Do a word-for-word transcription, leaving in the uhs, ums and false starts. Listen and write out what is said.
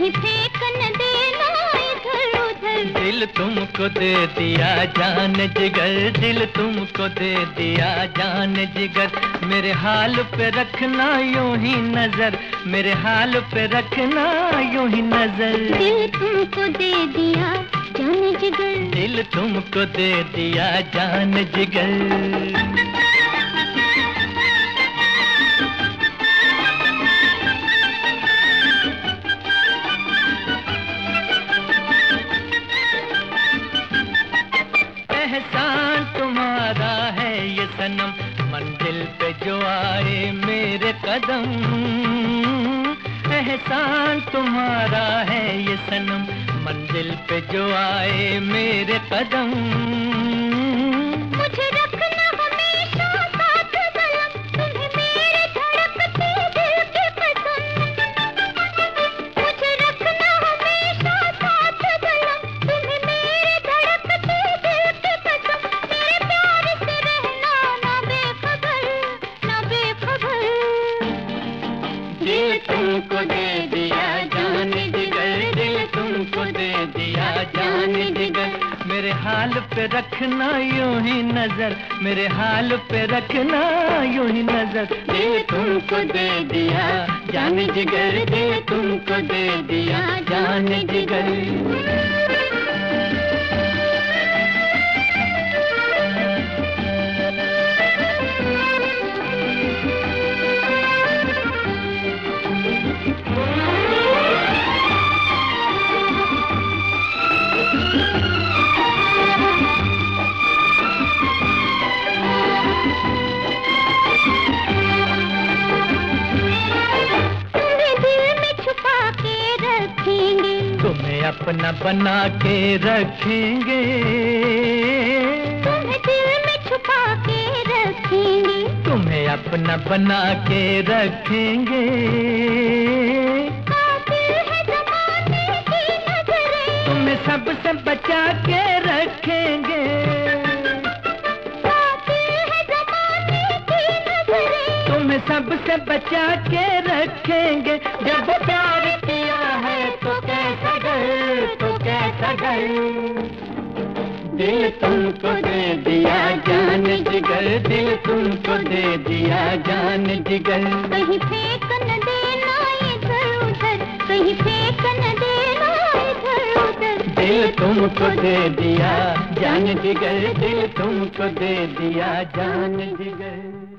कहीं फेंक न देना इधर उधर। दिल तुमको दे दिया जान जिगर, दिल तुमको दे दिया जान जिगर। मेरे हाल पे रखना यूं ही नजर, मेरे हाल पे रखना यूं ही नजर। दिल तुमको दे दिया जान जिगर, दिल तुमको दे दिया जान जिगर। एहसान तुम्हारा है ये सनम, मंजिल पे जो आए मेरे कदम। एहसान तुम्हारा है ये सनम, मंजिल पे जो आए मेरे कदम। मुझे रखना हमेशा साथ कलम, तुम्हें मेरे धड़कते दिल की कसम। मुझे रखना हमेशा साथ कलम, तुम्हें मेरे धड़कते दिल की कसम। मेरे प्यार से रहना ना बेखबर, ना बेखबर। दिल तुमको दे दिया जान जिगर, दिल तुमको दे दिया जान जिगर। मेरे हाल पे रखना यूं ही नजर, मेरे हाल पे रखना यूं ही नजर। दिल तुमको दे दिया जान जिगर, दिल तुमको दे दिया जान जिगर। तुम्हें अपना बना के रखेंगे, तुम्हें दिल में छुपा के रखेंगे, तुम्हें अपना बना के रखेंगे। कातिल है ज़माने की नज़रें, तुम्हें सबसे बचा के रखेंगे। कातिल है ज़माने की नज़रें, तुम्हें सबसे बचा के रखेंगे। जब प्यार किया है तो कैसा डर, तो कैसा डर। दिल तुमको दे दिया जान जिगर, दिल तुमको दे दिया जान जिगर। कहीं फेंक न देना इधर उधर, कहीं फेंक न देना इधर उधर। दिल तुमको दे दिया जान जिगर, दिल तुमको दे दिया जान जिगर।